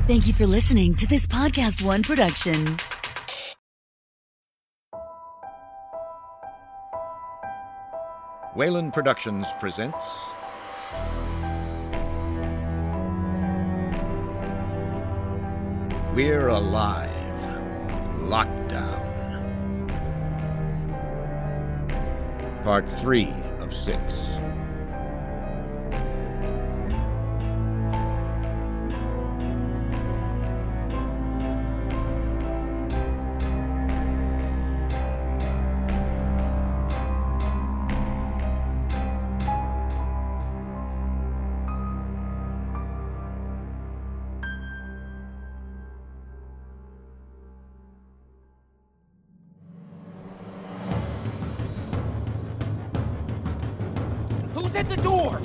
Thank you for listening to this Podcast One production. Wayland Productions presents We're Alive, Lockdown. Part 3 of 6. Who's at the door?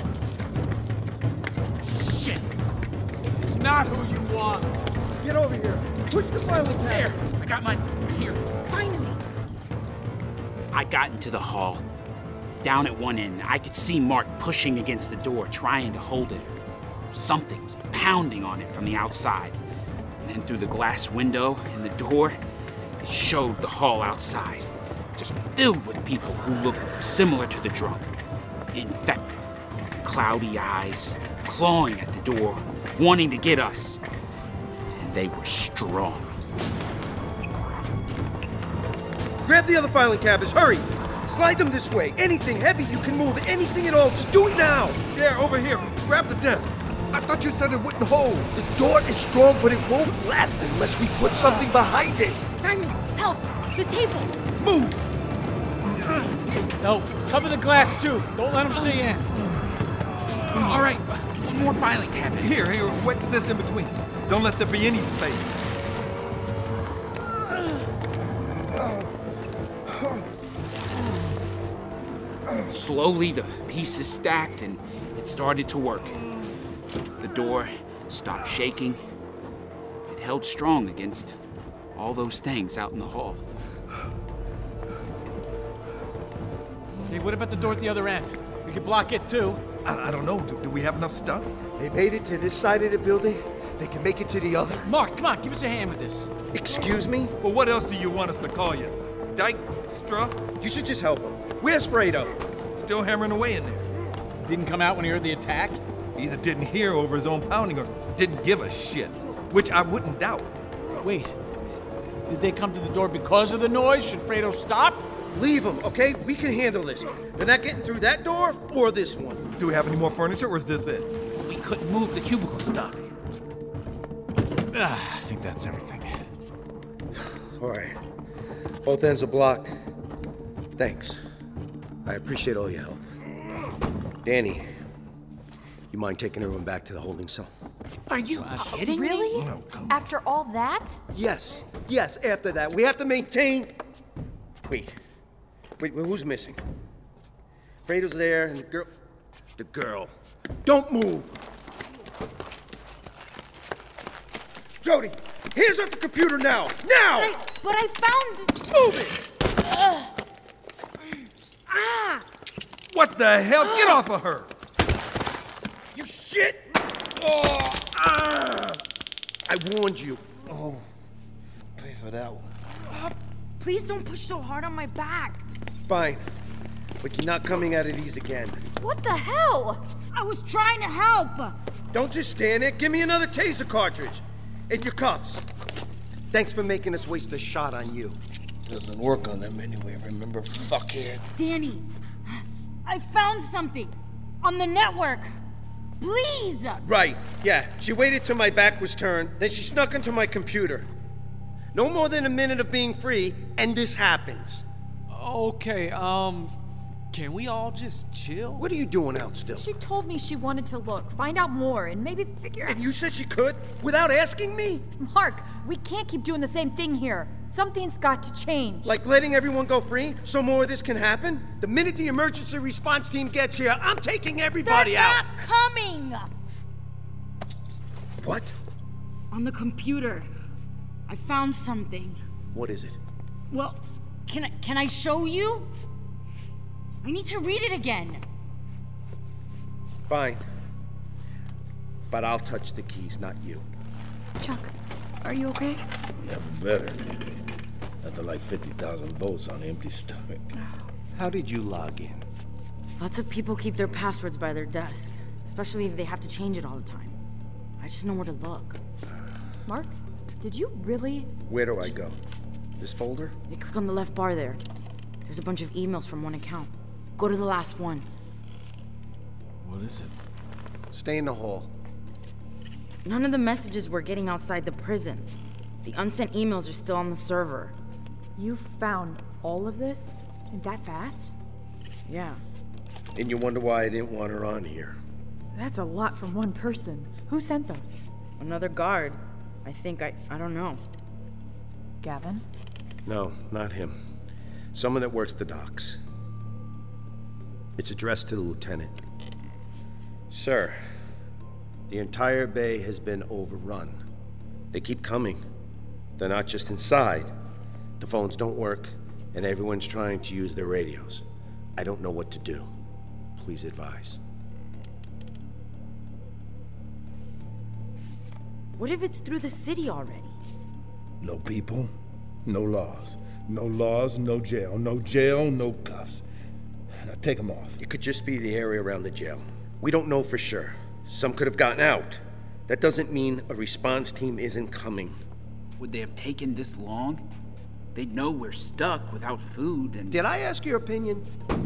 Shit! It's not who you want. Get over here. Push the filing There! cabinet. I got mine. Here. Finally! I got into the hall. Down at one end, I could see Mark pushing against the door, trying to hold it. Something was pounding on it from the outside. And then through the glass window in the door, it showed the hall outside, just filled with people who looked similar to the drunk. Infected, cloudy eyes, clawing at the door, wanting to get us. And they were strong. Grab the other filing cabinets. Hurry. Slide them this way. Anything heavy you can move. Anything at all. Just do it now. There, over here. Grab the desk. I thought you said it wouldn't hold. The door is strong, but it won't last unless we put something behind it. Simon, help! The table! Move! No, cover the glass too. Don't let them see in. All right, one more filing cabinet. Here, wedge this in between. Don't let there be any space. Slowly, the pieces stacked and it started to work. The door stopped shaking. It held strong against all those things out in the hall. Hey, what about the door at the other end? We could block it too. I don't know. Do we have enough stuff? They made it to this side of the building. They can make it to the other. Mark, come on, give us a hand with this. Excuse me? Well, what else do you want us to call you? Dyke? Struck? You should just help him. Where's Fredo? Still hammering away in there. Didn't come out when he heard the attack? Either didn't hear over his own pounding or didn't give a shit. Which I wouldn't doubt. Wait, did they come to the door because of the noise? Should Fredo stop? Leave them, okay? We can handle this. They're not getting through that door or this one. Do we have any more furniture or is this it? We couldn't move the cubicle stuff. I think that's everything. All right. Both ends are blocked. Thanks. I appreciate all your help. Danny, you mind taking everyone back to the holding cell? Are you kidding me? Really? No, come on. After all that? Yes, after that. We have to maintain... Wait, who's missing? Fredo's there, and the girl. Don't move! Jody, hands off the computer now! Now! But I found... Move it! Ah! What the hell? Get off of her! You shit! Oh, ah! I warned you. Oh, pay for that one. Please don't push so hard on my back. Fine, but you're not coming out of these again. What the hell? I was trying to help. Don't just stand there. Give me another taser cartridge. And your cuffs. Thanks for making us waste a shot on you. Doesn't work on them anyway, remember, fuckhead? Danny, I found something on the network. Please! Right, yeah. She waited till my back was turned, then she snuck into my computer. No more than a minute of being free, and this happens. Okay, can we all just chill? What are you doing out still? She told me she wanted to look, find out more, and maybe figure out... And you said she could? Without asking me? Mark, we can't keep doing the same thing here. Something's got to change. Like letting everyone go free so more of this can happen? The minute the emergency response team gets here, I'm taking everybody They're out. not coming! What? On the computer, I found something. What is it? Well, can I show you? I need to read it again. Fine. But I'll touch the keys, not you. Chuck, are you okay? Never better. Nothing like 50,000 volts on an empty stomach. How did you log in? Lots of people keep their passwords by their desk, especially if they have to change it all the time. I just know where to look. Mark, did you really? Where do I go? This folder? You click on the left bar there. There's a bunch of emails from one account. Go to the last one. What is it? Stay in the hall. None of the messages we're getting outside the prison. The unsent emails are still on the server. You found all of this? And that fast? Yeah. And you wonder why I didn't want her on here. That's a lot from one person. Who sent those? Another guard. I don't know. Gavin? No, not him. Someone that works the docks. It's addressed to the lieutenant. Sir, the entire bay has been overrun. They keep coming. They're not just inside. The phones don't work, and everyone's trying to use their radios. I don't know what to do. Please advise. What if it's through the city already? No people, no laws. No laws, no jail. No jail, no cuffs. Now take them off. It could just be the area around the jail. We don't know for sure. Some could have gotten out. That doesn't mean a response team isn't coming. Would they have taken this long? They'd know we're stuck without food and... Did I ask your opinion?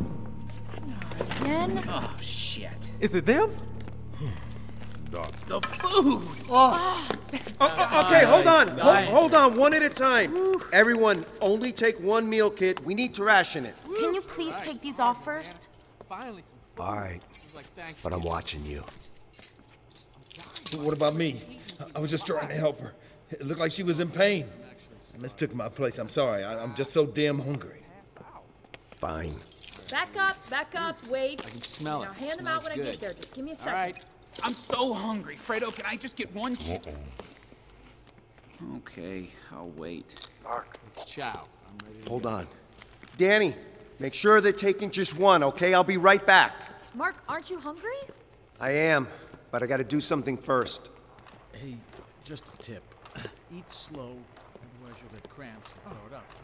Again? Oh, shit. Is it them? The food! Okay, hold on. Hold on, one at a time. Everyone, only take one meal kit. We need to ration it. Can you please take these off first? Finally, some food. All right, but I'm watching you. What about me? I was just trying to help her. It looked like she was in pain. Miss took my place. I'm sorry. I'm just so damn hungry. Fine. Back up, wait. I can smell it. Now hand them out when I get there. Just give me a second. All right. I'm so hungry. Fredo, can I just get one chip? Okay, I'll wait. Mark. It's Chow. I'm ready to Hold go. on. Danny, make sure they're taking just one, okay? I'll be right back. Mark, aren't you hungry? I am, but I gotta do something first. Hey, just a tip. Eat slow, otherwise you'll get cramps and throw it up.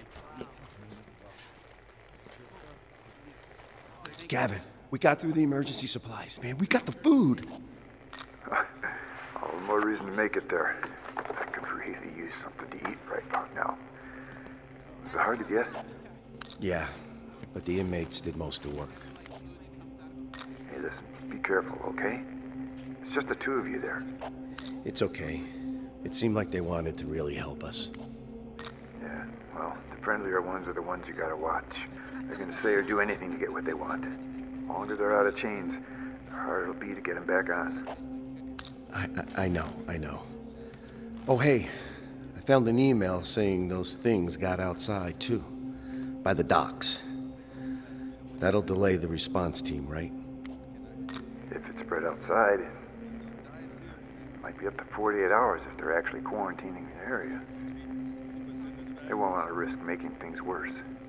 Gavin, we got through the emergency supplies, man. We got the food. All the more reason to make it there. I could really use something to eat right about now. Was it hard to get? Yeah, but the inmates did most of the work. Hey, listen, be careful, okay? It's just the two of you there. It's okay. It seemed like they wanted to really help us. Yeah, well, the friendlier ones are the ones you gotta watch. They're gonna say or do anything to get what they want. As long as they're out of chains, the harder it'll be to get them back on. I know. Oh, hey, I found an email saying those things got outside, too. By the docks. That'll delay the response team, right? If it's spread outside, it might be up to 48 hours if they're actually quarantining the area. They won't want to risk making things worse.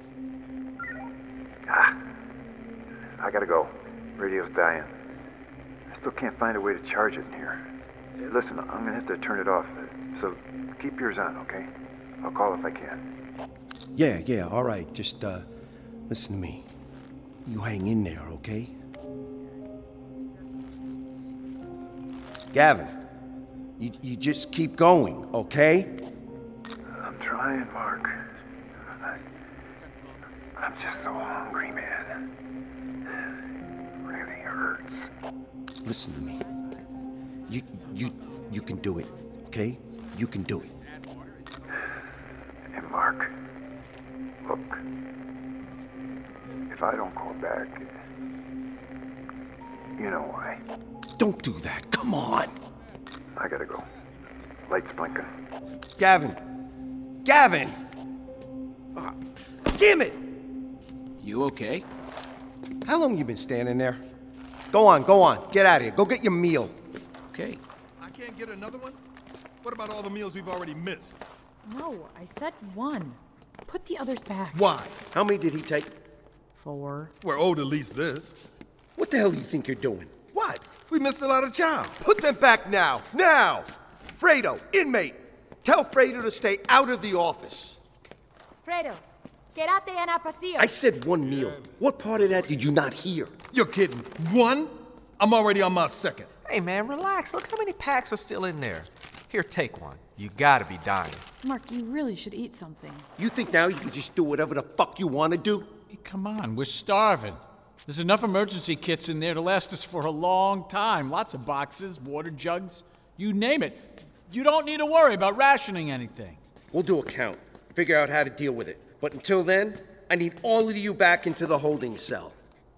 I gotta go. Radio's dying. I still can't find a way to charge it in here. Listen, I'm gonna have to turn it off, so keep yours on, okay? I'll call if I can. Yeah, all right. Just, listen to me. You hang in there, okay? Gavin, you just keep going, okay? I'm trying, Mark. I'm just so hungry, man. It really hurts. Listen to me. You can do it, okay? You can do it. And Mark, look, if I don't call back, you know why. Don't do that. Come on. I gotta go. Lights blinking. Gavin! Damn it! You okay? How long you been standing there? Go on. Get out of here. Go get your meal. Okay. I can't get another one? What about all the meals we've already missed? No, I said one. Put the others back. Why? How many did he take? 4. We're owed at least this. What the hell do you think you're doing? What? We missed a lot of chow. Put them back now! Now! Fredo, inmate! Tell Fredo to stay out of the office. Fredo, quédate en el pasillo. I said one meal. What part of that did you not hear? You're kidding. One? I'm already on my second. Hey, man, relax. Look how many packs are still in there. Here, take one. You gotta be dying. Mark, you really should eat something. You think now you can just do whatever the fuck you want to do? Hey, come on, we're starving. There's enough emergency kits in there to last us for a long time. Lots of boxes, water jugs, you name it. You don't need to worry about rationing anything. We'll do a count. Figure out how to deal with it. But until then, I need all of you back into the holding cell.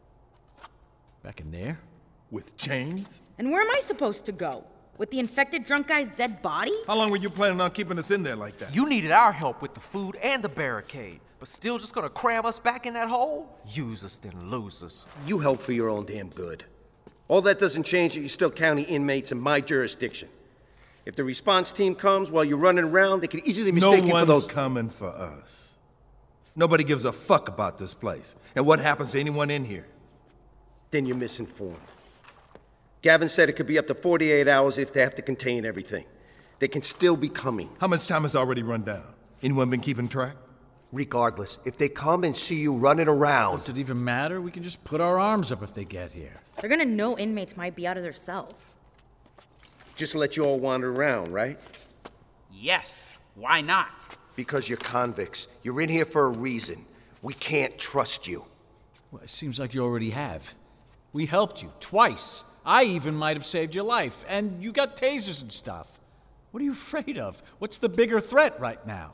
Back in there? With chains? And where am I supposed to go? With the infected drunk guy's dead body? How long were you planning on keeping us in there like that? You needed our help with the food and the barricade, but still just gonna cram us back in that hole? Use us, then lose us. You help for your own damn good. All that doesn't change that you're still county inmates in my jurisdiction. If the response team comes while you're running around, they could easily mistake you for those... No one's coming for us. Nobody gives a fuck about this place and what happens to anyone in here. Then you're misinformed. Gavin said it could be up to 48 hours if they have to contain everything. They can still be coming. How much time has already run down? Anyone been keeping track? Regardless, if they come and see you running around... Does it even matter? We can just put our arms up if they get here. They're gonna know inmates might be out of their cells. Just let you all wander around, right? Yes. Why not? Because you're convicts. You're in here for a reason. We can't trust you. Well, it seems like you already have. We helped you twice. I even might have saved your life. And you got tasers and stuff. What are you afraid of? What's the bigger threat right now?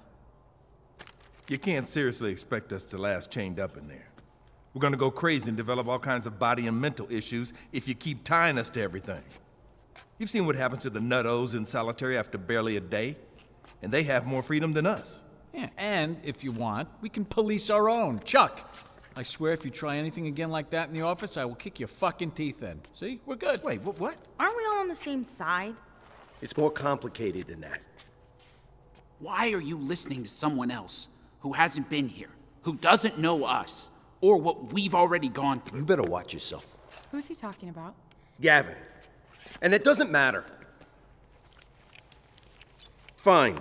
You can't seriously expect us to last chained up in there. We're gonna go crazy and develop all kinds of body and mental issues if you keep tying us to everything. You've seen what happens to the nuttos in solitary after barely a day, and they have more freedom than us. Yeah, and if you want, we can police our own. Chuck, I swear if you try anything again like that in the office, I will kick your fucking teeth in. See? We're good. Wait, what? Aren't we all on the same side? It's more complicated than that. Why are you listening to someone else who hasn't been here, who doesn't know us, or what we've already gone through? You better watch yourself. Who's he talking about? Gavin. And it doesn't matter. Fine.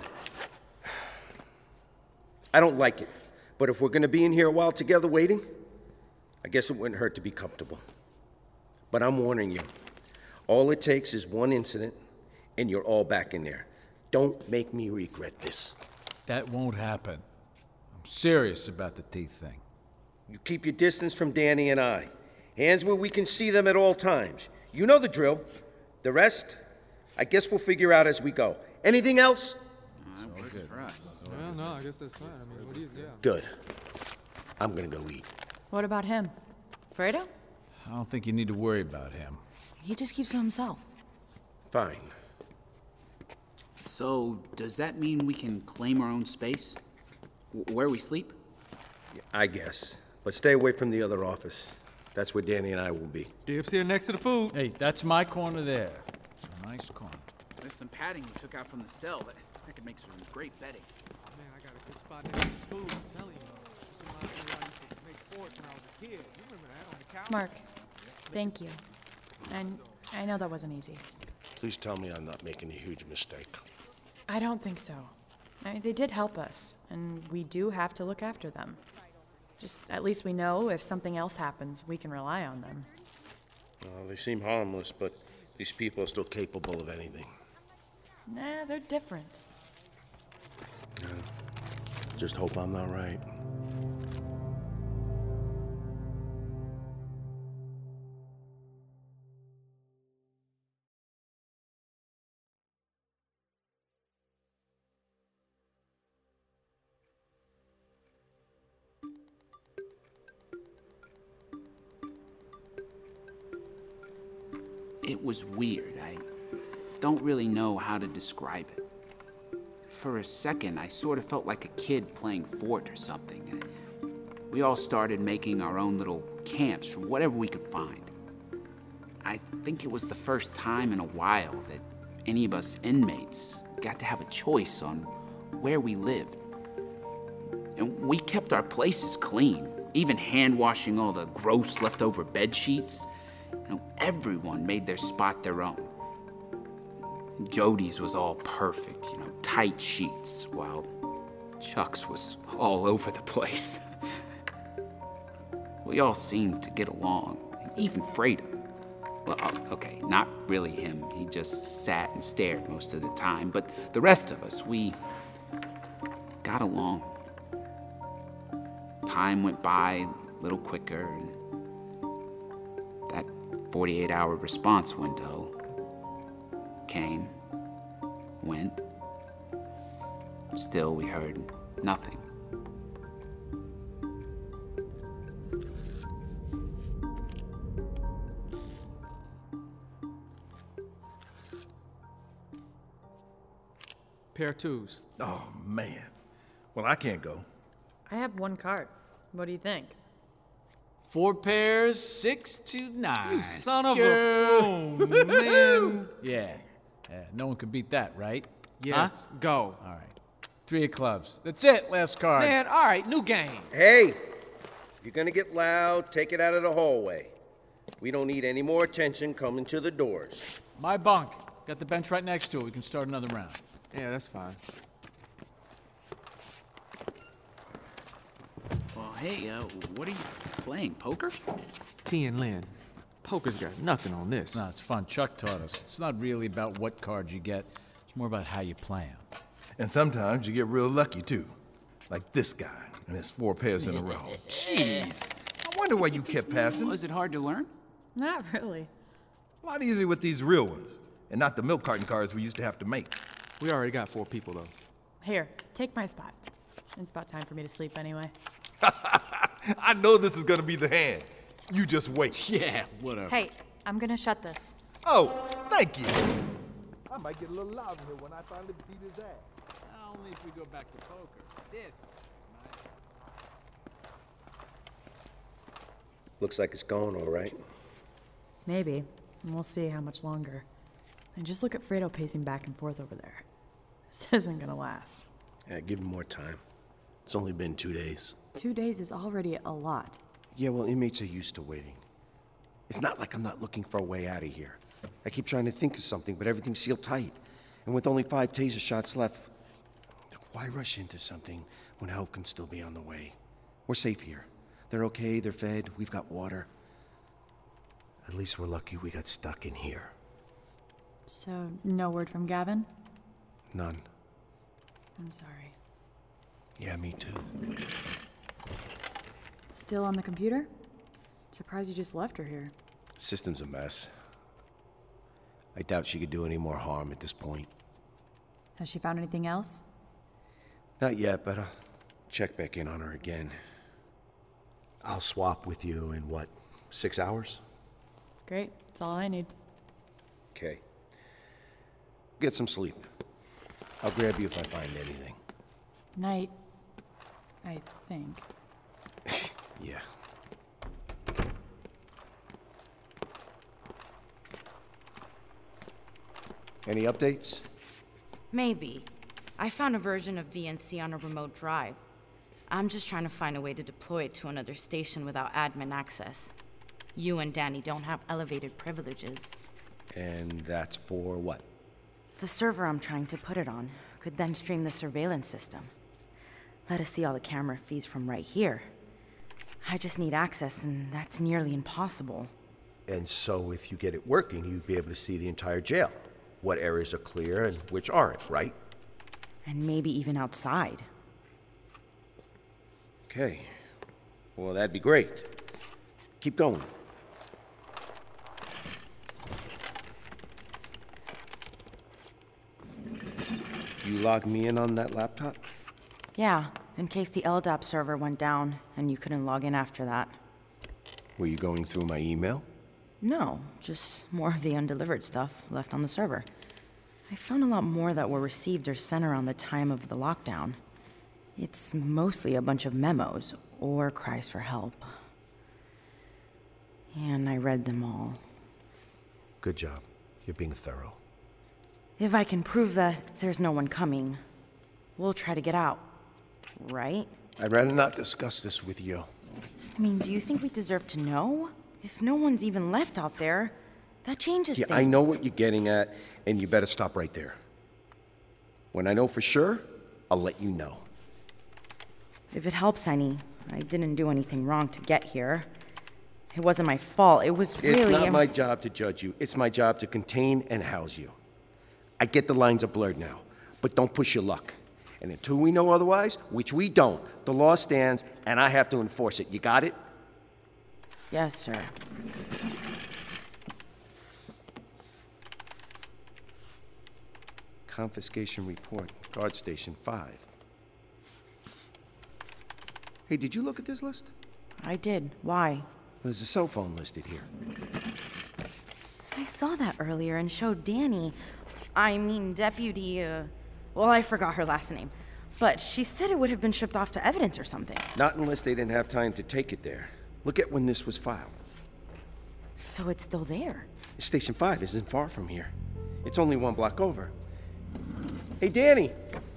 I don't like it. But if we're gonna be in here a while together waiting, I guess it wouldn't hurt to be comfortable. But I'm warning you. All it takes is one incident, and you're all back in there. Don't make me regret this. That won't happen. I'm serious about the teeth thing. You keep your distance from Danny and I. Hands where we can see them at all times. You know the drill. The rest, I guess we'll figure out as we go. Anything else? That works for us. Well, no, I guess that's fine. I mean, what do you, yeah. Good. I'm gonna go eat. What about him? Fredo? I don't think you need to worry about him. He just keeps to himself. Fine. So, does that mean we can claim our own space? Where we sleep? I guess. But stay away from the other office. That's where Danny and I will be. Dibs here next to the food. Hey, that's my corner there. It's a nice corner. There's some padding we took out from the cell that could make some great bedding. Man, I got a good spot next to this food. I'm telling you. This reminds me where I used to make forts when I was a kid. You remember that on the couch? Mark, thank you. And I know that wasn't easy. Please tell me I'm not making a huge mistake. I don't think so. I mean, they did help us, and we do have to look after them. Just at least we know if something else happens, we can rely on them. They seem harmless, but these people are still capable of anything. Nah, they're different. Just hope I'm not right. It was weird. I don't really know how to describe it. For a second, I sort of felt like a kid playing fort or something. We all started making our own little camps from whatever we could find. I think it was the first time in a while that any of us inmates got to have a choice on where we lived. And we kept our places clean, even hand-washing all the gross leftover bed sheets. Everyone made their spot their own. Jody's was all perfect, you know, tight sheets, while Chuck's was all over the place. We all seemed to get along, even Fredo. Well, okay, not really him. He just sat and stared most of the time, but the rest of us, we got along. Time went by a little quicker, and that 48-hour response window came, went. Still, we heard nothing. Pair twos. Oh, man. Well, I can't go. I have one card. What do you think? 4 pairs, 6 to 9. You son of Girl. a... Oh, man. Yeah. No one could beat that, right? Yes, Huh? go. All right. 3 of clubs. That's it. Last card. Man, all right, new game. Hey! If you're gonna get loud, take it out of the hallway. We don't need any more attention coming to the doors. My bunk. Got the bench right next to it. We can start another round. Yeah, that's fine. Well, hey, what are you playing, poker? T and Lynn. Poker's got nothing on this. No, it's fun. Chuck taught us. It's not really about what cards you get. It's more about how you play them. And sometimes you get real lucky, too. Like this guy and his 4 pairs in a row. Jeez. I wonder why you kept passing. Was it hard to learn? Not really. A lot easier with these real ones, and not the milk carton cards we used to have to make. We already got 4 people, though. Here, take my spot. It's about time for me to sleep anyway. I know this is gonna be the hand. You just wait. Yeah, whatever. Hey, I'm gonna shut this. Oh, thank you. I might get a little loud in here when I finally beat his ass. Only if we go back to poker. This. Looks like it's going all right. Maybe. And we'll see how much longer. And just look at Fredo pacing back and forth over there. This isn't gonna last. Yeah, give him more time. It's only been 2 days. 2 days is already a lot. Yeah, well, inmates are used to waiting. It's not like I'm not looking for a way out of here. I keep trying to think of something, but everything's sealed tight. And with only 5 taser shots left, why rush into something when help can still be on the way? We're safe here. They're okay, they're fed, we've got water. At least we're lucky we got stuck in here. So, no word from Gavin? None. I'm sorry. Yeah, me too. Still on the computer? Surprised you just left her here. System's a mess. I doubt she could do any more harm at this point. Has she found anything else? Not yet, but I'll check back in on her again. I'll swap with you in, what, 6 hours? Great, that's all I need. Okay. Get some sleep. I'll grab you if I find anything. Night, I think. Yeah. Any updates? Maybe. I found a version of VNC on a remote drive. I'm just trying to find a way to deploy it to another station without admin access. You and Danny don't have elevated privileges. And that's for what? The server I'm trying to put it on could then stream the surveillance system. Let us see all the camera feeds from right here. I just need access, and that's nearly impossible. And so if you get it working, you'd be able to see the entire jail. What areas are clear and which aren't, right? And maybe even outside. Okay. Well, that'd be great. Keep going. You log me in on that laptop? Yeah, in case the LDAP server went down and you couldn't log in after that. Were you going through my email? No, just more of the undelivered stuff left on the server. I found a lot more that were received or sent around the time of the lockdown. It's mostly a bunch of memos or cries for help. And I read them all. Good job. You're being thorough. If I can prove that there's no one coming, we'll try to get out, right? I'd rather not discuss this with you. I mean, do you think we deserve to know? If no one's even left out there, That changes Yeah, things. I know what you're getting at, and you better stop right there. When I know for sure, I'll let you know. If it helps any, I didn't do anything wrong to get here. It wasn't my fault. It was really... It's not my job to judge you. It's my job to contain and house you. I get the lines are blurred now, but don't push your luck. And until we know otherwise, which we don't, the law stands, and I have to enforce it. You got it? Yes, sir. Confiscation report, guard station 5. Hey, did you look at this list? I did. Why? There's a cell phone listed here. I saw that earlier and showed Danny. I mean, Deputy, well, I forgot her last name. But she said it would have been shipped off to evidence or something. Not unless they didn't have time to take it there. Look at when this was filed. So it's still there. Station 5 isn't far from here. It's only 1 block over. Hey, Danny!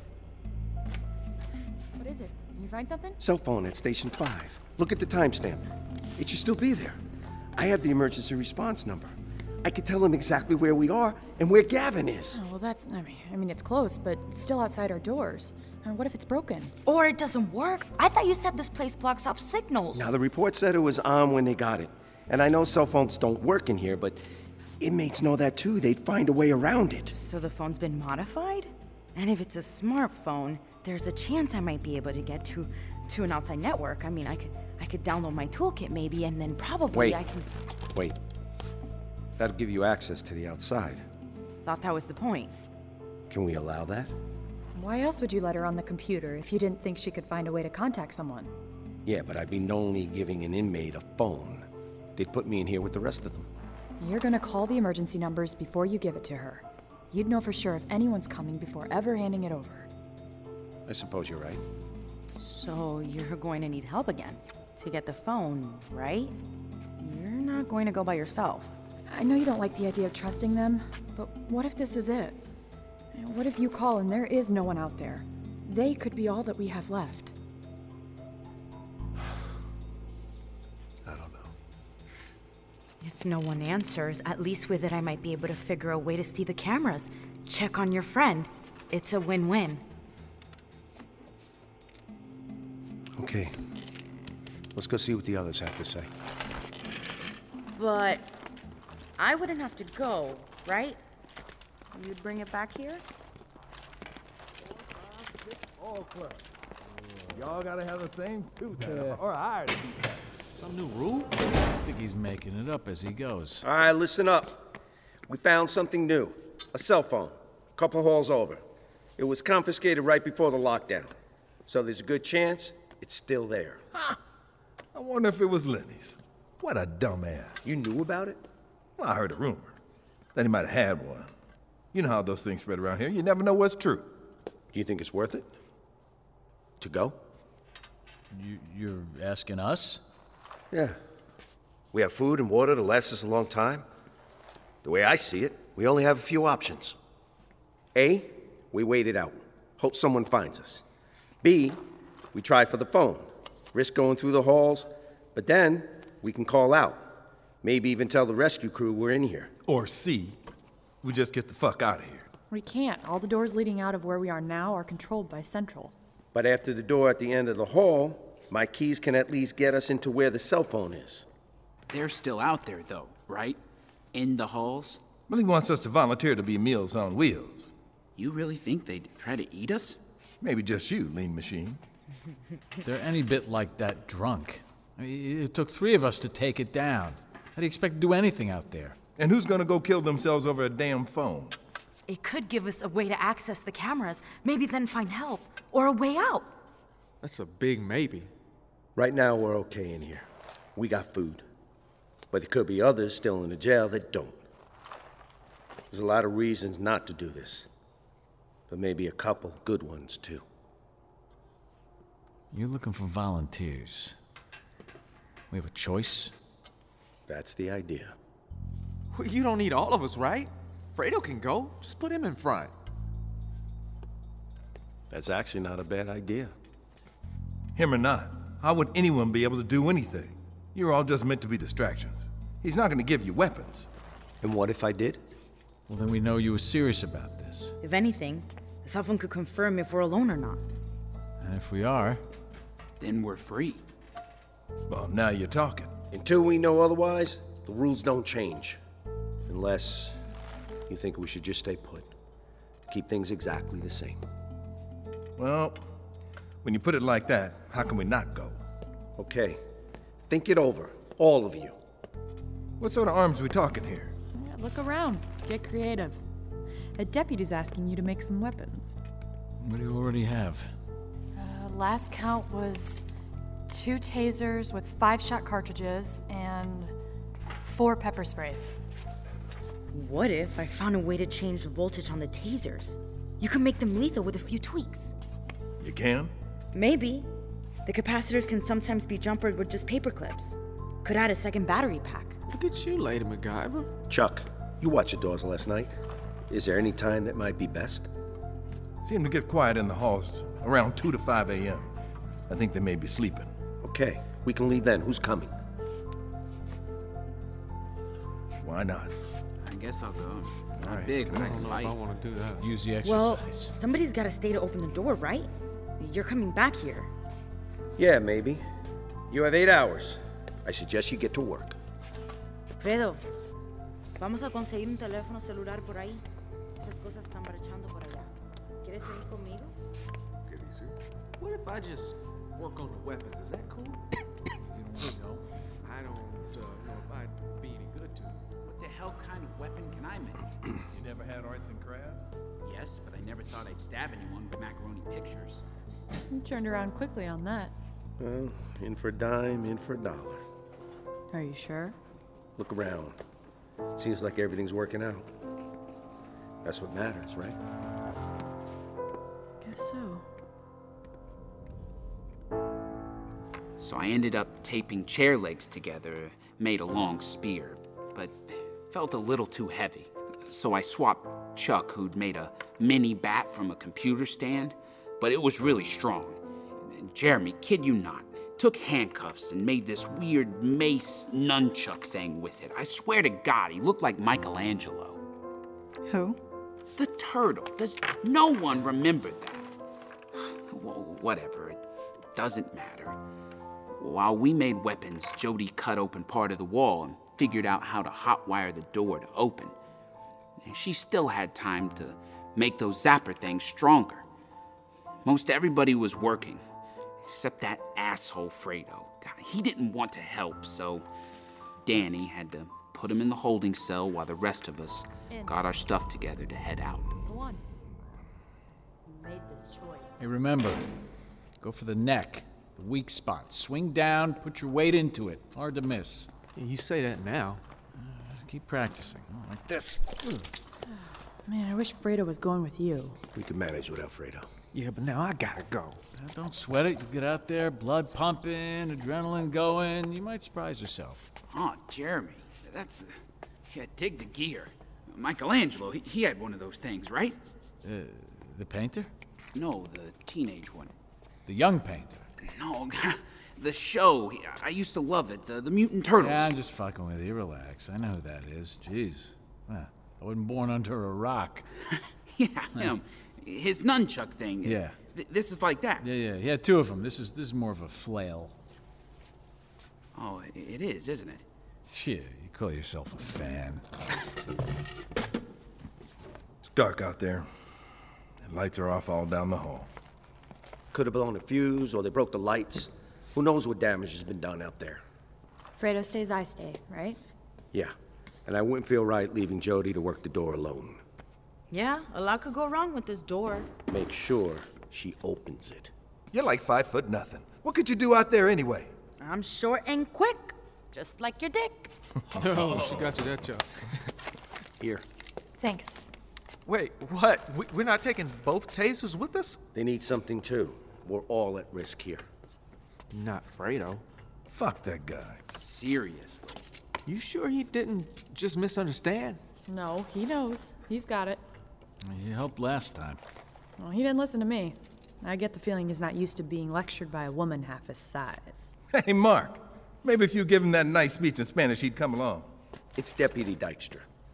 What is it? You find something? Cell phone at Station 5. Look at the timestamp. It should still be there. I have the emergency response number. I could tell them exactly where we are and where Gavin is. Oh, well, that's... I mean, it's close, but it's still outside our doors. What if it's broken? Or it doesn't work. I thought you said this place blocks off signals. Now, the report said it was on when they got it. And I know cell phones don't work in here, but inmates know that too. They'd find a way around it. So the phone's been modified? And if it's a smartphone, there's a chance I might be able to get to an outside network. I mean, I could download my toolkit maybe, and then probably I can... Wait. That'll give you access to the outside. Thought that was the point. Can we allow that? Why else would you let her on the computer if you didn't think she could find a way to contact someone? Yeah, but I'd be only giving an inmate a phone. They'd put me in here with the rest of them. You're gonna call the emergency numbers before you give it to her. You'd know for sure if anyone's coming before ever handing it over. I suppose you're right. So you're going to need help again to get the phone, right? You're not going to go by yourself. I know you don't like the idea of trusting them, but what if this is it? What if you call and there is no one out there? They could be all that we have left. I don't know. If no one answers, at least with it I might be able to figure a way to see the cameras. Check on your friend. It's a win-win. Okay. Let's go see what the others have to say. But I wouldn't have to go, right? You'd bring it back here? All club. Y'all gotta have the same suit now, or hire to be back. Some new rule? I think he's making it up as he goes. All right, listen up. We found something new. A cell phone. A couple halls over. It was confiscated right before the lockdown. So there's a good chance it's still there. Ha! I wonder if it was Lenny's. What a dumbass. You knew about it? Well, I heard a rumor that he might have had one. You know how those things spread around here. You never know what's true. Do you think it's worth it? To go? You're asking us? Yeah. We have food and water to last us a long time. The way I see it, we only have a few options. A, we wait it out. Hope someone finds us. B, we try for the phone. Risk going through the halls, but then we can call out. Maybe even tell the rescue crew we're in here. Or C, we just get the fuck out of here. We can't. All the doors leading out of where we are now are controlled by Central. But after the door at the end of the hall, my keys can at least get us into where the cell phone is. They're still out there, though, right? In the halls? Well, he wants us to volunteer to be Meals on Wheels. You really think they'd try to eat us? Maybe just you, Lean Machine. They're any bit like that drunk. I mean, it took 3 of us to take it down. How do you expect to do anything out there? And who's gonna go kill themselves over a damn phone? It could give us a way to access the cameras, maybe then find help, or a way out. That's a big maybe. Right now, we're okay in here. We got food. But there could be others still in the jail that don't. There's a lot of reasons not to do this. But maybe a couple good ones, too. You're looking for volunteers. We have a choice? That's the idea. Well, you don't need all of us, right? Fredo can go. Just put him in front. That's actually not a bad idea. Him or not, how would anyone be able to do anything? You're all just meant to be distractions. He's not gonna give you weapons. And what if I did? Well, then we know you were serious about this. If anything, the cell phone could confirm if we're alone or not. And if we are, then we're free. Well, now you're talking. Until we know otherwise, the rules don't change. Unless you think we should just stay put. Keep things exactly the same. Well, when you put it like that, how can we not go? Okay. Think it over. All of you. What sort of arms we talking here? Yeah, look around. Get creative. A deputy's asking you to make some weapons. what do you already have? Last count was 2 tasers with 5-shot cartridges and 4 pepper sprays. What if I found a way to change the voltage on the tasers? You can make them lethal with a few tweaks. You can? Maybe. The capacitors can sometimes be jumpered with just paper clips. Could add a second battery pack. Look at you, Lady MacGyver. Chuck, you watched the doors last night. Is there any time that might be best? Seem to get quiet in the halls around 2 to 5 a.m. I think they may be sleeping. Okay, we can leave then. Who's coming? Why not? I guess I'll go. Not Right. big, I but don't know if light. I want to do that. Use the Well, exercise. somebody's gotta stay to open the door, right? You're coming back here. Yeah, maybe. You have 8 hours. I suggest you get to work. Fredo, vamos a conseguir un teléfono celular por ahí. Esas cosas están marchando por allá. ¿Quieres venir conmigo? What if I just work on the weapons? Is that cool? You don't want to go? I don't know if I'd be any good to you. What the hell kind of weapon can I make? You never had arts and crafts? Yes, but I never thought I'd stab anyone with macaroni pictures. You turned around quickly on that. Well, in for a dime, in for a dollar. Are you sure? Look around. Seems like everything's working out. That's what matters, right? Guess so. So I ended up taping chair legs together, made a long spear, but felt a little too heavy. So I swapped Chuck, who'd made a mini bat from a computer stand, but it was really strong. And Jeremy, kid you not, took handcuffs and made this weird mace nunchuck thing with it. I swear to God, he looked like Michelangelo. Who? The turtle. Does no one remember that? Well, whatever, it doesn't matter. While we made weapons, Jody cut open part of the wall and figured out how to hotwire the door to open. And she still had time to make those zapper things stronger. Most everybody was working, except that asshole Fredo. God, he didn't want to help, so Danny had to put him in the holding cell while the rest of us got our stuff together to head out. Go on. You made this choice. Hey, remember, go for the neck, the weak spot. Swing down, put your weight into it. Hard to miss. You say that now. Keep practicing. Like this. Man, I wish Fredo was going with you. We can manage without Fredo. Yeah, but now I gotta go. Don't sweat it. You get out there, blood pumping, adrenaline going. You might surprise yourself. Oh, Jeremy, that's... yeah, dig the gear. Michelangelo, he had one of those things, right? The painter? No, the teenage one. The young painter? No, the show. I used to love it. The Mutant Turtles. Yeah, I'm just fucking with you. Relax. I know who that is. Jeez. Well, I wasn't born under a rock. Yeah, him. His nunchuck thing. Yeah. This is like that. Yeah. He had 2 of them. This is more of a flail. Oh, it is, isn't it? Shit, you call yourself a fan. It's dark out there. And lights are off all down the hall. Could have blown a fuse, or they broke the lights. Who knows what damage has been done out there? Fredo stays, I stay, right? Yeah, and I wouldn't feel right leaving Jody to work the door alone. Yeah, a lot could go wrong with this door. Make sure she opens it. You're like 5'0". What could you do out there anyway? I'm short and quick, just like your dick. Oh, she got you that, Chuck. Here. Thanks. Wait, what? We're not taking both tasers with us? They need something too. We're all at risk here. Not Fredo. Fuck that guy. Seriously. You sure he didn't just misunderstand? No, he knows. He's got it. He helped last time. Well, he didn't listen to me. I get the feeling he's not used to being lectured by a woman half his size. Hey, Mark. Maybe if you give him that nice speech in Spanish, he'd come along. It's Deputy Dykstra.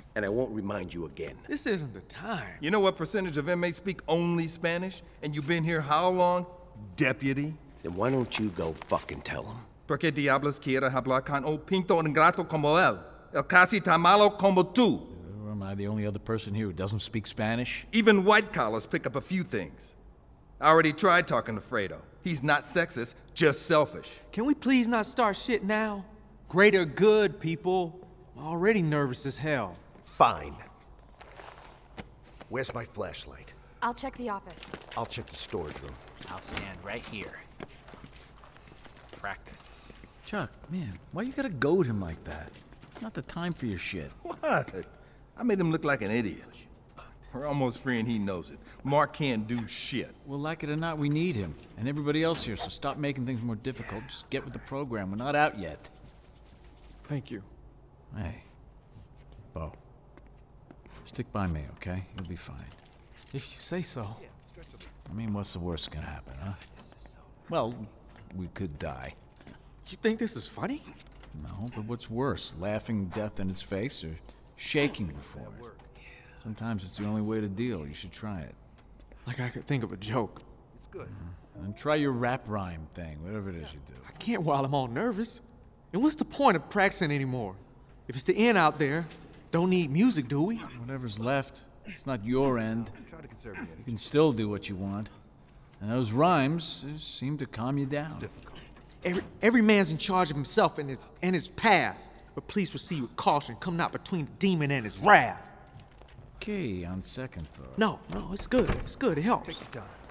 and I won't remind you again. This isn't the time. You know what percentage of inmates speak only Spanish? And you've been here how long, deputy? Then why don't you go fucking tell them? Porque diablos quiere hablar con un pinto ingrato como él? El casi tan malo como tú. Or am I the only other person here who doesn't speak Spanish? Even white collars pick up a few things. I already tried talking to Fredo. He's not sexist, just selfish. Can we please not start shit now? Greater good, people. I'm already nervous as hell. Fine. Where's my flashlight? I'll check the office. I'll check the storage room. I'll stand right here. Practice. Chuck, man, why you gotta goad him like that? It's not the time for your shit. What? I made him look like an idiot. We're almost free and he knows it. Mark can't do shit. Well, like it or not, we need him. And everybody else here, so stop making things more difficult. Just get with the program. We're not out yet. Thank you. Hey, Bo. Stick by me, okay? You'll be fine. If you say so. I mean, what's the worst gonna happen, huh? Well, we could die. You think this is funny? No, but what's worse, laughing death in its face or shaking before it? Sometimes it's the only way to deal. You should try it. Like I could think of a joke. It's good. And try your rap rhyme thing, whatever it is you do. I can't while I'm all nervous. And what's the point of practicing anymore? If it's the end out there, don't need music, do we? Whatever's left, it's not your end. Try to conserve the energy. You can still do what you want. And those rhymes seem to calm you down. Difficult. Every man's in charge of himself and his path. But please proceed with caution. Come not between the demon and his wrath. Okay, on second thought. No, it's good. It's good. It helps. Take your time.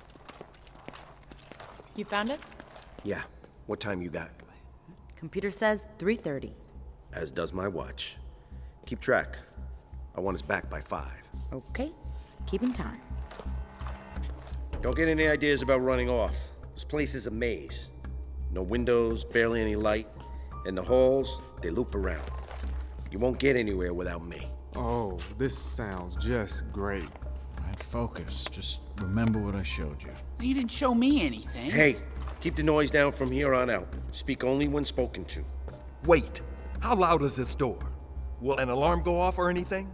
You found it? Yeah. What time you got? Computer says 3:30. As does my watch. Keep track. I want us back by 5. Okay, keeping time. Don't get any ideas about running off. This place is a maze. No windows, barely any light. And the halls, they loop around. You won't get anywhere without me. Oh, this sounds just great. Right, focus. Just remember what I showed you. You didn't show me anything. Hey, keep the noise down from here on out. Speak only when spoken to. Wait. How loud is this door? Will an alarm go off or anything?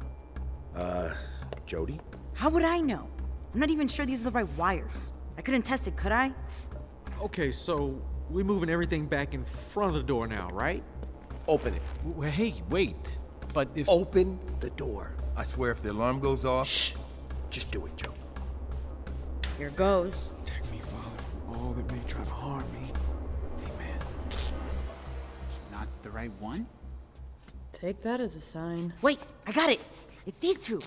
Jody? How would I know? I'm not even sure these are the right wires. I couldn't test it, could I? Okay, so we're moving everything back in front of the door now, right? Open it. Well, hey, wait. But if... Open the door. I swear if the alarm goes off... Shh. Just do it, Joe. Here goes. Protect me, Father, from all that may try to harm me. Amen. Not the right one? Take that as a sign. Wait, I got it. It's these two.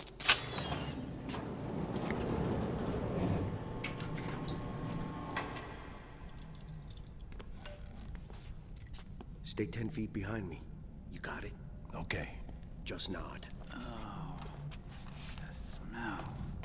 Stay 10 feet behind me. You got it? Okay. Just nod. Oh, the smell.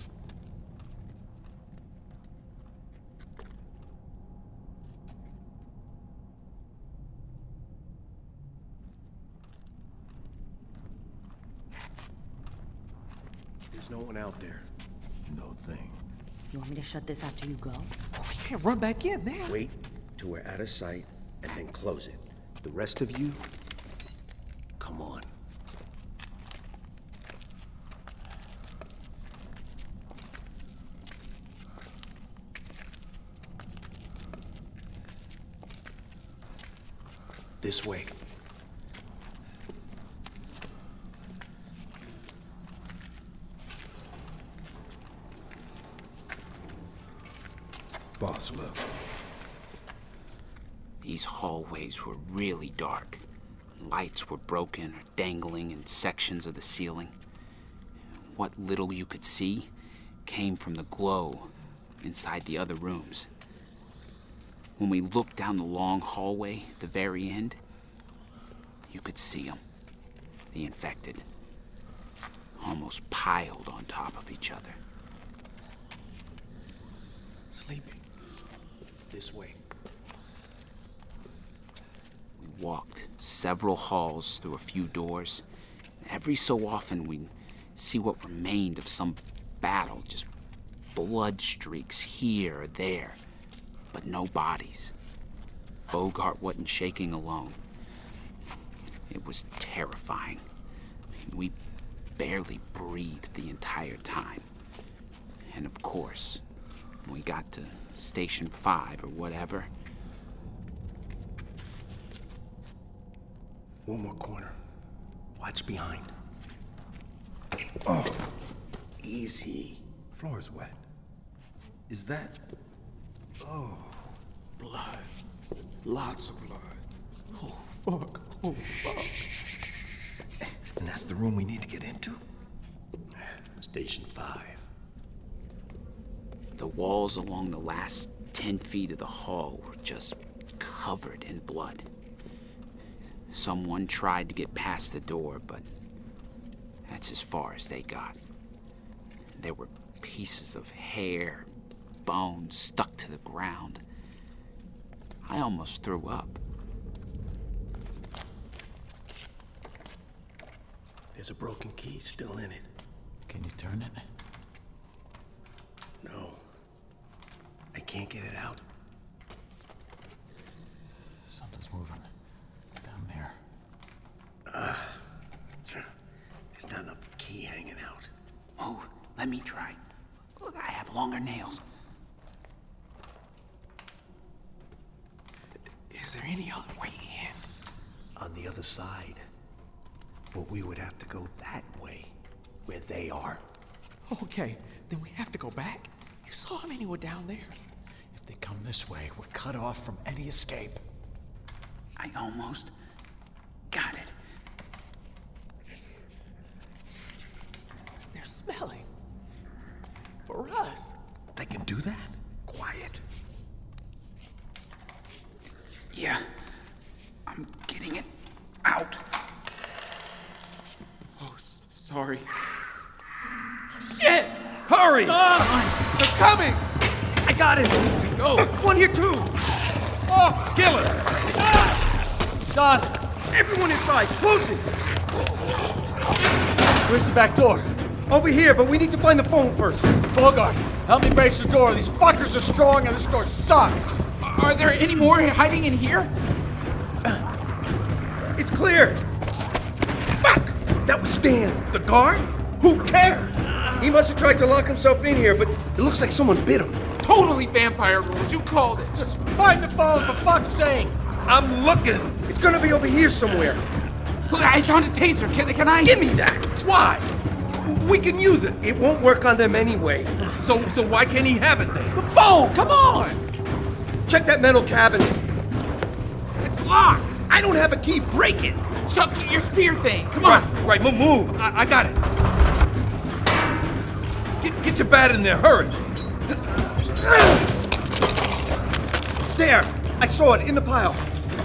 There's no one out there. No thing. You want me to shut this after you go? Oh, we can't run back in now. Wait till we're out of sight and then close it. The rest of you, come on. This way. Boss, look. These hallways were really dark. Lights were broken or dangling in sections of the ceiling. What little you could see came from the glow inside the other rooms. When we looked down the long hallway at the very end, you could see them, the infected, almost piled on top of each other. Sleeping. This way. We walked several halls through a few doors. Every so often we'd see what remained of some battle, just blood streaks here or there, but no bodies. Bogart wasn't shaking alone. It was terrifying. We barely breathed the entire time. And of course, when we got to Station 5 or whatever... One more corner. Watch behind. Oh, easy. Floor is wet. Is that... Oh, blood. Lots of blood. Oh, fuck. Oh, fuck. And that's the room we need to get into? Station 5. The walls along the last 10 feet of the hall were just covered in blood. Someone tried to get past the door, but that's as far as they got. There were pieces of hair, bones stuck to the ground. I almost threw up. There's a broken key still in it. Can you turn it? No. I can't get it out. Something's moving. Down there. There's not enough key hanging out. Oh, let me try. Look, I have longer nails. Is there any other way in? On the other side. But we would have to go that way, where they are. Okay, then we have to go back? You saw how many were down there? If they come this way, we're cut off from any escape. I almost got it. They're smelling. For us. They can do that? Quiet. Yeah, I'm getting it out. Oh, sorry. Shit! Hurry! They're coming! I got it! Go! One here too! Oh, Kill it! Don, Everyone inside! Close it! where's the back door? Over here, but we need to find the phone first. Bogart, help me brace the door. These fuckers are strong and this door sucks. Are there any more hiding in here? It's clear! Fuck! That was Stan. The guard? Who cares? He must have tried to lock himself in here, but it looks like someone bit him. Totally vampire rules. You called it. Just find the phone, for fuck's sake. I'm looking. It's gonna be over here somewhere. Look, I found a taser. Can I? Give me that! Why? We can use it. It won't work on them anyway. So why can't he have it then? The phone, come on! Check that metal cabinet. It's locked. I don't have a key. Break it! Chuck, your spear thing. Come on. Right, move. I got it. Get your bat in there, hurry. There! I saw it in the pile.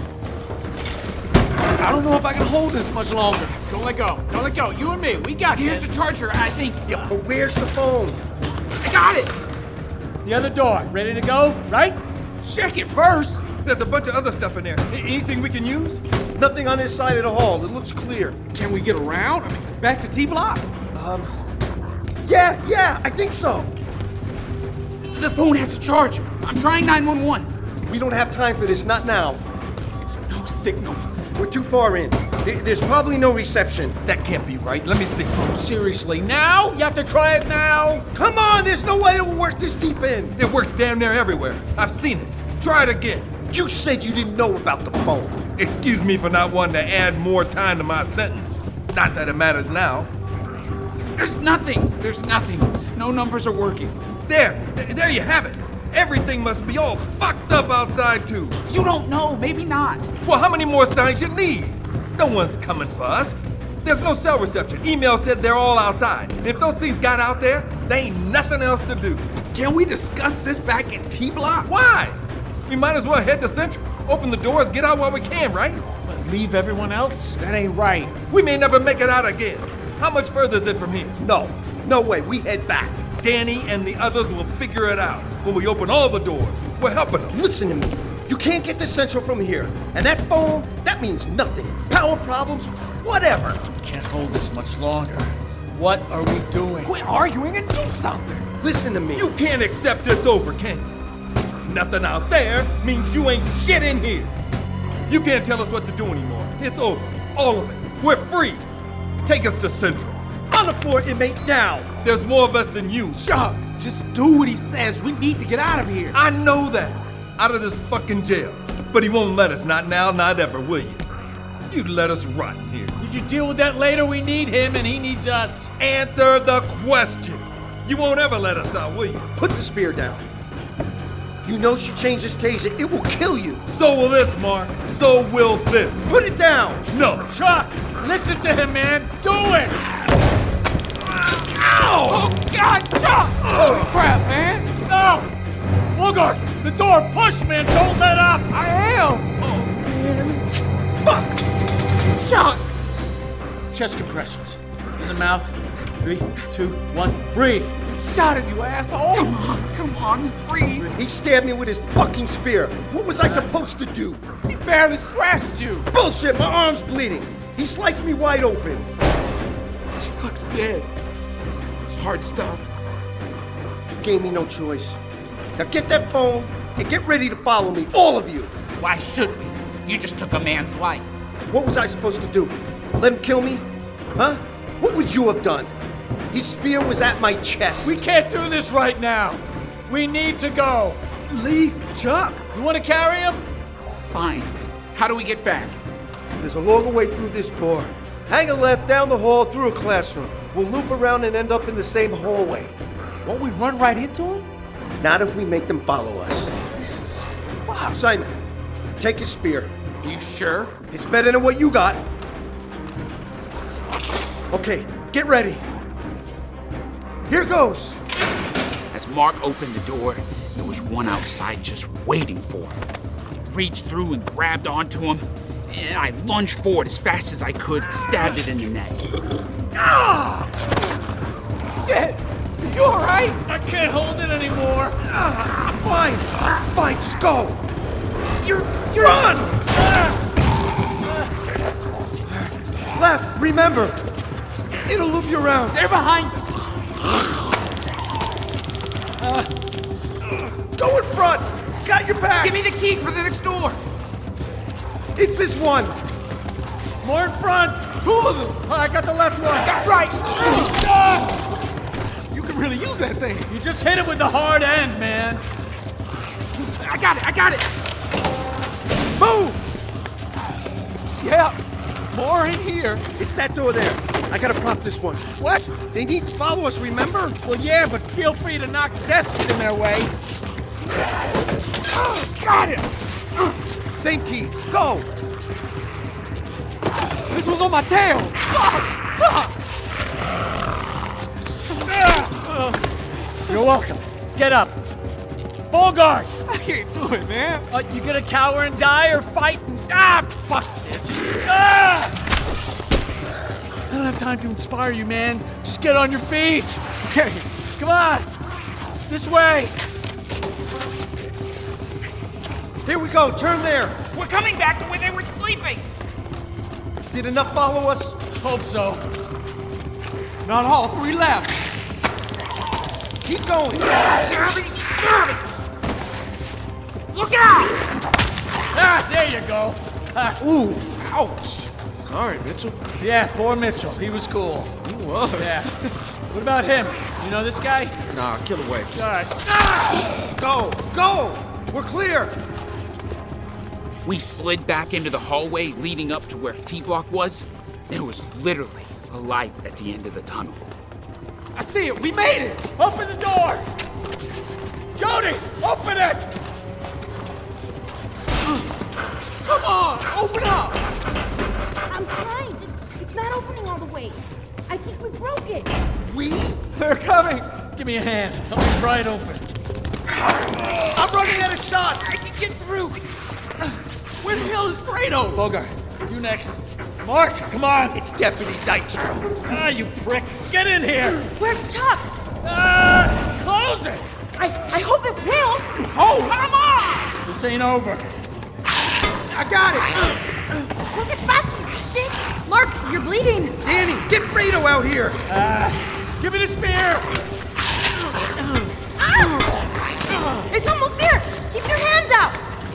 I don't know if I can hold this much longer. Don't let go. Don't let go. You and me, we got Here's this. the charger, I think. Yeah, but where's the phone? I got it. The other door. Ready to go, right? Check it first. There's a bunch of other stuff in there. Anything we can use? Nothing on this side of the hall. It looks clear. Can we get around? I mean, back to T-Block? Yeah, I think so. The phone has a charger. I'm trying 911. We don't have time for this, not now. No signal. We're too far in. There's probably no reception. That can't be right. Let me see. Seriously, now? You have to try it now? Come on, there's no way it will work this deep in. It works damn near everywhere. I've seen it. Try it again. You said you didn't know about the phone. Excuse me for not wanting to add more time to my sentence. Not that it matters now. There's nothing. No numbers are working. There you have it. Everything must be all fucked up outside too. You don't know. Maybe not. Well, how many more signs you need? No one's coming for us. There's no cell reception. Email said they're all outside. And if those things got out there, they ain't nothing else to do. Can we discuss this back in T-Block? Why? We might as well head to Central. Open the doors, get out while we can, right? But leave everyone else? That ain't right. We may never make it out again. How much further is it from here? No way. We head back. Danny and the others will figure it out when we open all the doors. We're helping them. Listen to me. You can't get to Central from here. And that phone, that means nothing. Power problems, whatever. Can't hold this much longer. What are we doing? Quit arguing and do something. Listen to me. You can't accept it's over, can you? Nothing out there means you ain't shit in here. You can't tell us what to do anymore. It's over. All of it. We're free. Take us to Central. On the floor, inmate, now! There's more of us than you. Chuck, just do what he says. We need to get out of here. I know that. Out of this fucking jail. But he won't let us. Not now, not ever, will you? You'd let us rot in here. Did you deal with that later? We need him and he needs us. Answer the question. You won't ever let us out, will you? Put the spear down. You know she changed this taser. It will kill you. So will this, Mark. So will this. Put it down. No. Chuck, listen to him, man. Do it. Ow! Oh, God, Chuck! Holy crap, man! No! Bogart, the door. Push, man. Don't let up. I am! Oh, man. Fuck! Chuck! Chest compressions. In the mouth. 3, 2, 1. Breathe. You shot at you, asshole! Come on, breathe! He stabbed me with his fucking spear. What was I supposed to do? He barely scratched you! Bullshit, my arm's bleeding. He sliced me wide open. Chuck's dead. It's hard stuff. You gave me no choice. Now get that phone and get ready to follow me, all of you. Why should we? You just took a man's life. What was I supposed to do? Let him kill me? Huh? What would you have done? His spear was at my chest. We can't do this right now. We need to go. Leave, Chuck. You want to carry him? Fine. How do we get back? There's a longer way through this door. Hang a left down the hall through a classroom. We'll loop around and end up in the same hallway. Won't we run right into him? Not if we make them follow us. This is fucked. Simon, take his spear. Are you sure? It's better than what you got. Okay, get ready. Here goes. As Mark opened the door, there was one outside just waiting for him. I reached through and grabbed onto him, and I lunged forward as fast as I could, stabbed it in the neck. Ah! Shit! You alright? I can't hold it anymore. Fine, fine, just go. You're Run! Left, remember. It'll loop you around. They're behind us. Go in front. Got your back. Give me the key for the next door. It's this one. More in front. 2 of them. I got the left one. That's right. You can really use that thing. You just hit it with the hard end, man. I got it. Move. Yeah. More in here. It's that door there. I gotta prop this one. What? They need to follow us, remember? Well, yeah, but feel free to knock desks in their way. Got it. Same key. Go. This was on my tail. Fuck. You're welcome. Get up. Bogart! I can't do it, man. You gonna cower and die or fight and... fuck this. I don't have time to inspire you, man. Just get on your feet. Okay. Come on. This way. Here we go. Turn there. We're coming back to where they were sleeping. Did enough follow us? Hope so. Not all 3 left. Keep going. Derby! Look out! There you go. Ooh. Ouch. Sorry, Mitchell. Yeah, poor Mitchell. He was cool. He was. Yeah. What about him? You know this guy? Nah, kill away. All right. Go. We're clear. We slid back into the hallway leading up to where T-Block was. There was literally a light at the end of the tunnel. I see it. We made it. Open the door. Jody, open it. Come on, open up. I'm trying, it's not opening all the way. I think we broke it. We? They're coming. Give me a hand. Help me pry it open. I'm running out of shots. I can get through. Where the hell is Grado? Bogart, you next. Mark, come on. It's Deputy Dykstra. You prick. Get in here. Where's Chuck? Close it. I hope it will. Oh, come on! This ain't over. I got it. Close it fast, you shit. Mark, you're bleeding. Danny, get Fredo out here. Give me the spear. It's almost there. Keep your hands out.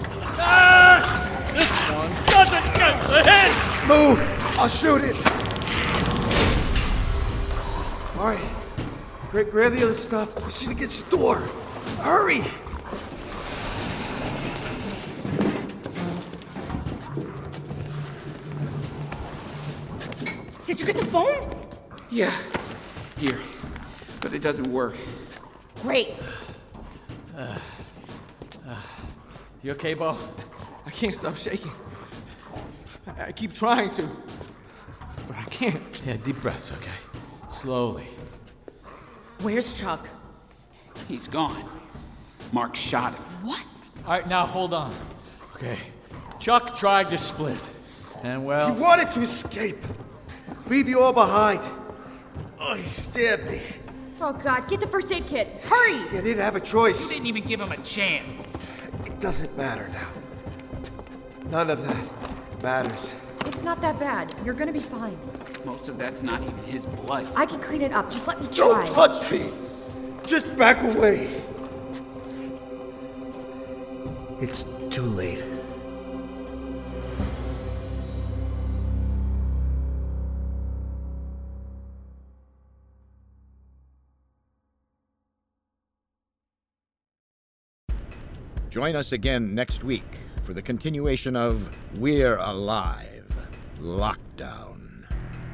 This one doesn't get the hit. Move. I'll shoot it. All right. Grab the other stuff. Push it against the door. Hurry! Did you get the phone? Yeah, here. But it doesn't work. Great. You okay, Bo? I can't stop shaking. I keep trying to, but I can't. Yeah, deep breaths, okay? Slowly. Where's Chuck? He's gone. Mark shot him. What? All right, now hold on. Okay. Chuck tried to split. And well... He wanted to escape. Leave you all behind. Oh, he stabbed me. Oh, God, get the first aid kit. Hurry! I didn't have a choice. You didn't even give him a chance. It doesn't matter now. None of that matters. It's not that bad. You're gonna be fine. Most of that's not even his blood. I can clean it up. Just let me try. Don't touch me! Just back away. It's too late. Join us again next week for the continuation of We're Alive, Lockdown.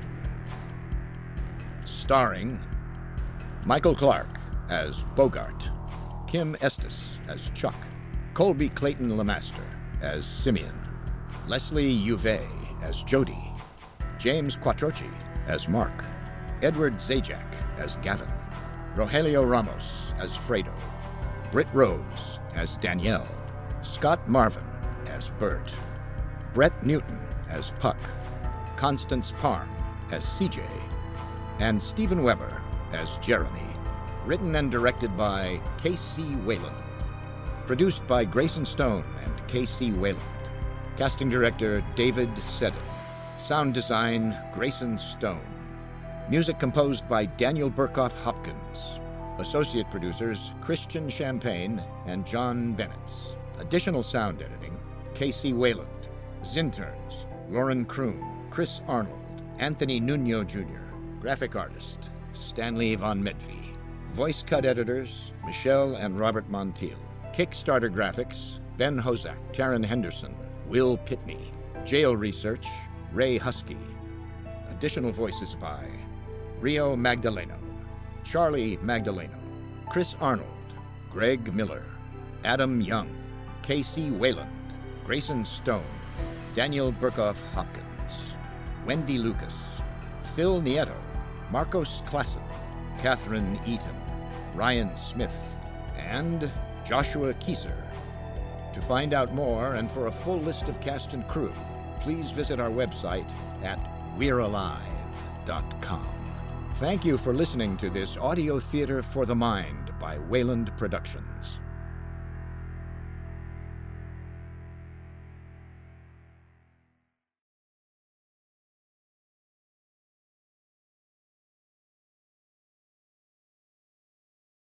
Starring Michael Clark as Bogart, Kim Estes as Chuck, Colby Clayton Lemaster as Simeon, Leslie Uve as Jody, James Quattrochi as Mark, Edward Zajac as Gavin, Rogelio Ramos as Fredo, Britt Rose as Danielle, Scott Marvin as Bert, Brett Newton as Puck, Constance Parm as CJ, and Stephen Weber as Jeremy. Written and directed by K.C. Wayland. Produced by Grayson Stone and K.C. Wayland. Casting director David Seddon. Sound design Grayson Stone. Music composed by Daniel Burkhoff Hopkins. Associate producers Christian Champagne and John Bennett. Additional sound editing K.C. Wayland. Zinterns Lauren Kroon, Chris Arnold, Anthony Nuno Jr. Graphic artist Stanley Von Medvey. Voice cut editors Michelle and Robert Montiel. Kickstarter graphics Ben Hozak, Taryn Henderson, Will Pitney. Jail research Ray Husky. Additional voices by Rio Magdaleno, Charlie Magdaleno, Chris Arnold, Greg Miller, Adam Young, K.C. Wayland, Grayson Stone, Daniel Burkhoff Hopkins, Wendy Lucas, Phil Nieto, Marcos Klassen, Catherine Eaton, Ryan Smith, and Joshua Kieser. To find out more and for a full list of cast and crew, please visit our website at we'realive.com. Thank you for listening to this audio theater for the mind by Wayland Productions.